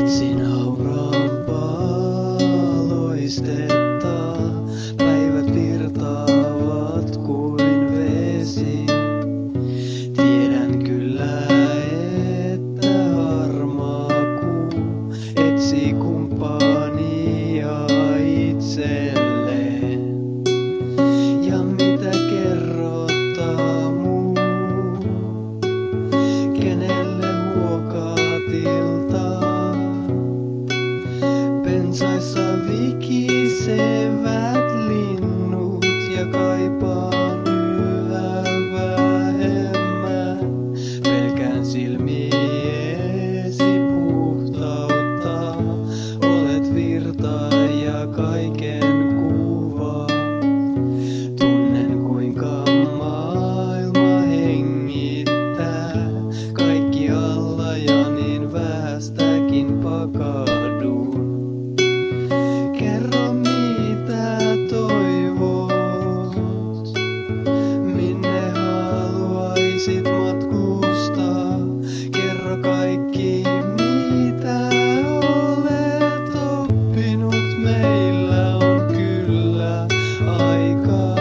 Etsin hauraampaa loistetta, päivät virtaavat kuin vesi. Tiedän kyllä, että harmaa kuu etsii kumppania itselleen. Ja mitä kerrottaa muu, kenelle huokaat iltaa? Pensaissa vikisevät linnut ja kaipaan yhä vähemmän. Pelkään silmiesi puhtautta, olet virta ja kaiken kuva. Tunnen kuinka maailma hengittää, kaikkialla ja niin vähästäkin pakahdun. Kerro mitä toivot, minne haluaisit matkustaa. Kerro kaikki mitä olet oppinut, meillä on kyllä aikaa.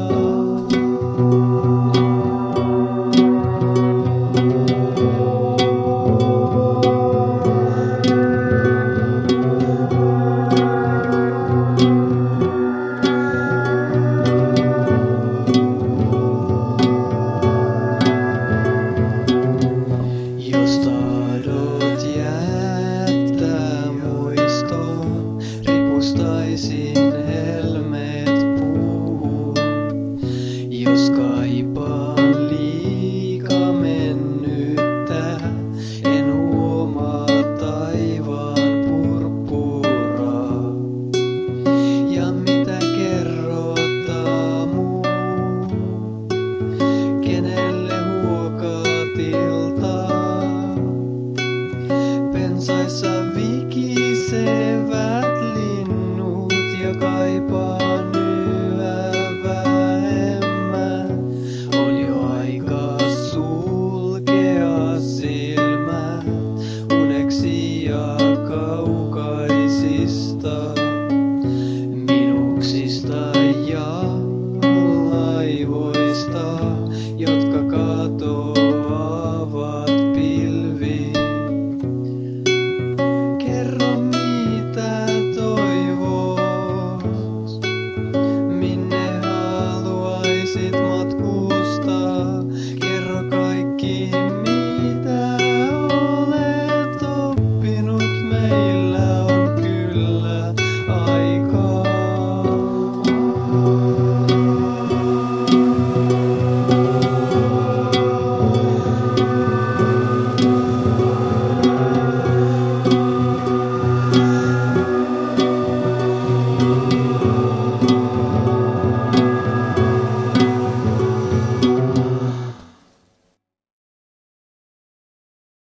Jos tahdot jättää muistoon, ripustaisin helmet puuhun. Jos kaipaan liikaa mennyttä, en huomaa taivaan purppuraa. Ja mitä kerrottaa muu, kenelle huokaat iltaa? Pensaissa